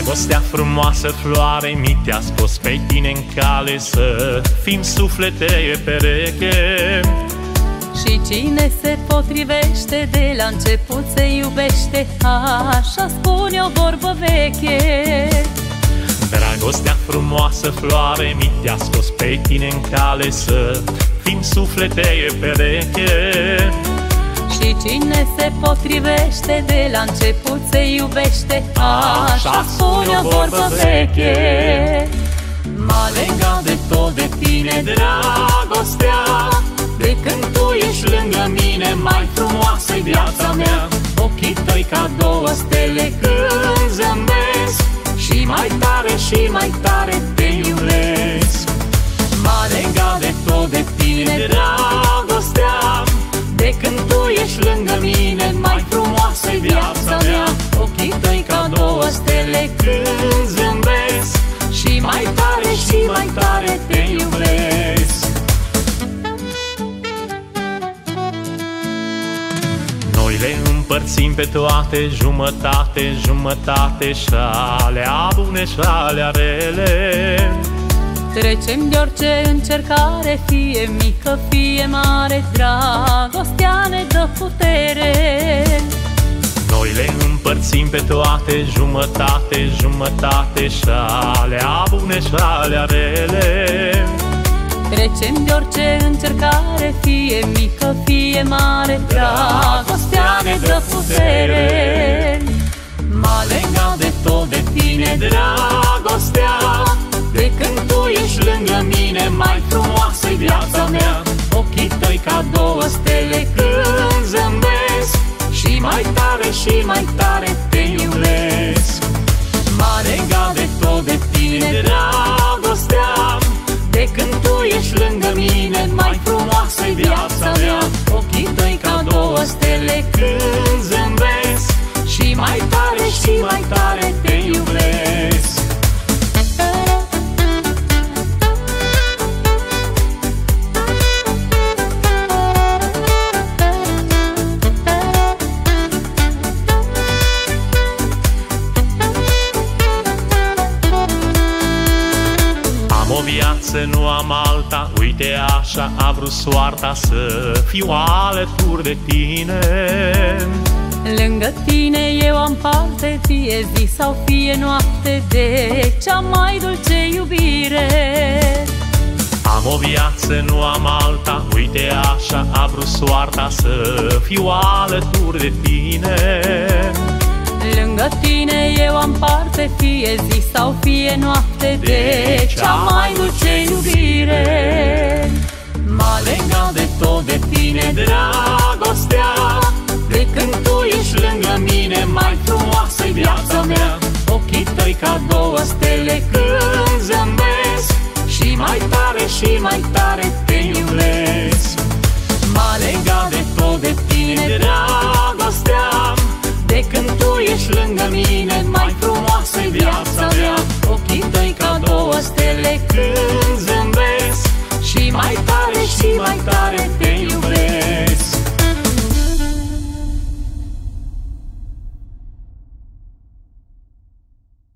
Dragostea frumoasă, floare, mi te-a scos pe tine în cale, să fim suflete pereche. Și cine se potrivește, de la început se iubește, așa spune o vorbă veche. Dragostea frumoasă, floare, mi te-a scos pe tine în cale, să fim suflete pereche. Și cine se potrivește, de la început se iubește, așa spune o vorbă veche. M-a legat de tot de tine dragostea, de când tu ești lângă mine, mai frumoasă-i viața mea. Ochii tăi ca două stele când zâmbesc, și mai tare te iubesc. M-a legat de tot de tine dragostea, de când tu ești lângă mine, mai frumoasă-i viața mea. Ochii tăi ca două stele când zâmbesc, și mai tare te iubesc. Noi le împărțim pe toate, jumătate, jumătate, și alea bune și alea rele. Trecem de orice încercare, fie mică, fie mare, dragostea ne dă putere. Noi le împărțim pe toate, jumătate, jumătate, și alea bune și alea rele. Trecem de orice încercare, fie mică, fie mare, dragostea ne dă putere. M-a legat de tot de tine dragostea, de când tu ești lângă mine, mai frumoasă-i viața mea. Ochii tăi ca două stele când zâmbesc, și mai tare te iubesc. M-a legat de tot de tine dragostea, de când tu ești lângă mine, mai frumoasă-i viața mea. Ochii tăi ca două stele când zâmbesc, și mai tare te iubesc. O viață, nu am alta, uite așa a vrut soarta, să fiu alături de tine. Lângă tine eu am parte, fie zi sau fie noapte, de cea mai dulce iubire. Am o viață, nu am alta, uite așa a vrut soarta, să fiu alături de tine. Lângă tine eu am parte, fie zi sau fie noapte, de cea mai dulce iubire. M-a legat de tot de tine dragostea, de când tu ești lângă mine, mai frumoasă-i viața mea. Ochii tăi ca două stele când zâmbesc, și mai tare te iubesc. M-a legat de tot de tine dragostea, de când tu ești lângă mine, mai frumoasă-i viața mea. Ochii tăi ca două stele când zâmbesc, și mai tare te